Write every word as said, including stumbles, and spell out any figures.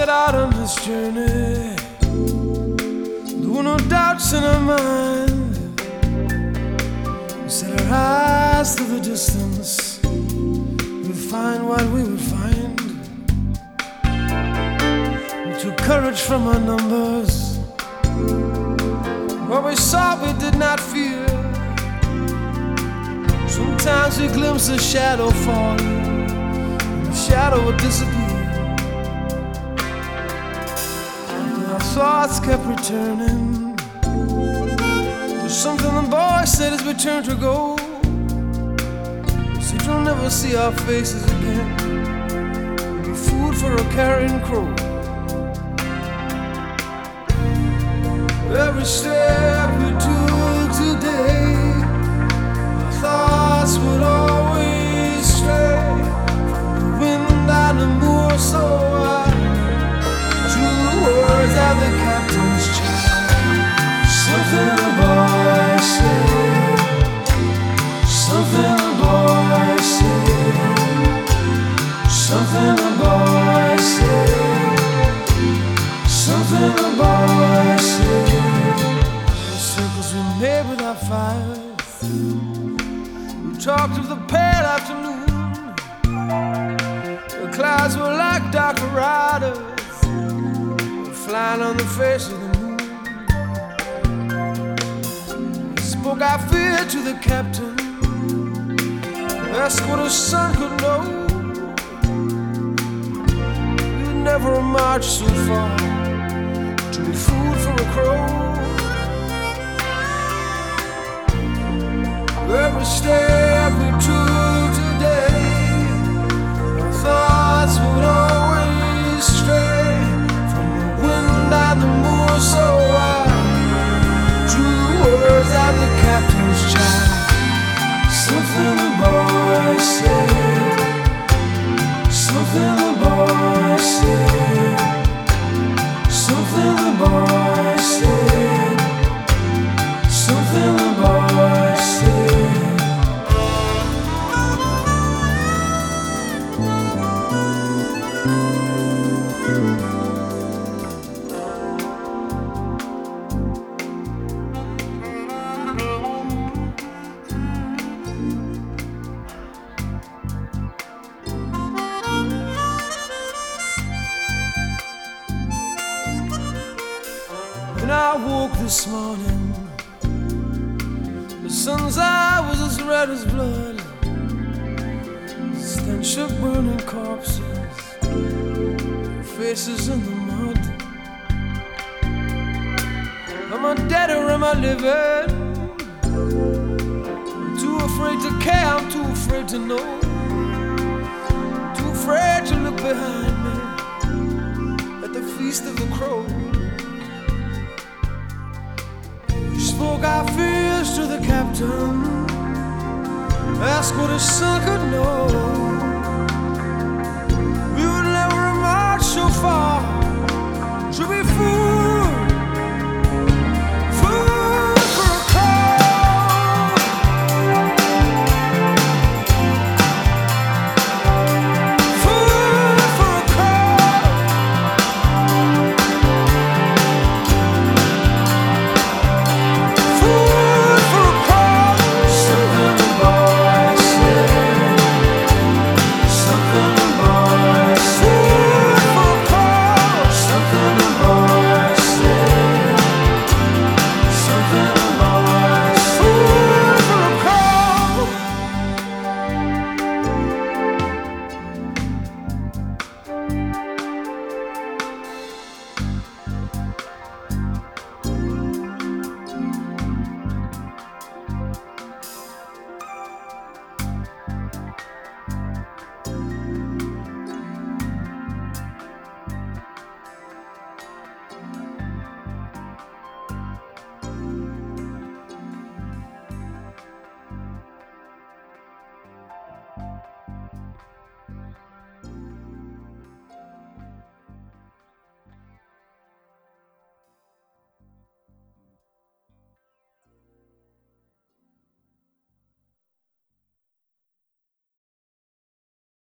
set out on this journey, there were no doubts in our mind. We set our eyes to the distance, we'd find what we would find. We took courage from our numbers, what we saw we did not fear. Sometimes we glimpsed a shadow falling, and the shadow would disappear. Thoughts kept returning. There's something the boy said as we turned to go. He said you'll never see our faces again. We'll be food for a carrion crow. Every step we took today, our thoughts would always stray from the wind and the moor so wide. Words of the captain's child. Something the boy said, something the boy said, something the boy said, something the boy said. The circles we made with our fires, we talked of the pale afternoon. The clouds were like dark riders flying on the face of the moon. He spoke our fear to the captain, asked what his son could know. You'd never march so far to be food for a crow. Every step we took today, our thoughts would always stray and the moor so wide. True words of the captain's child. Something the boy said, something the boy said, something the boy said, something the boy said. When I woke this morning, the sun's eye was as red as blood. The stench of burning corpses, faces in the mud. Am I dead or am I living? I'm too afraid to care, I'm too afraid to know. I'm too afraid to look behind me at the feast of the crows. Spoke our fears to the captain, asked what his son could know.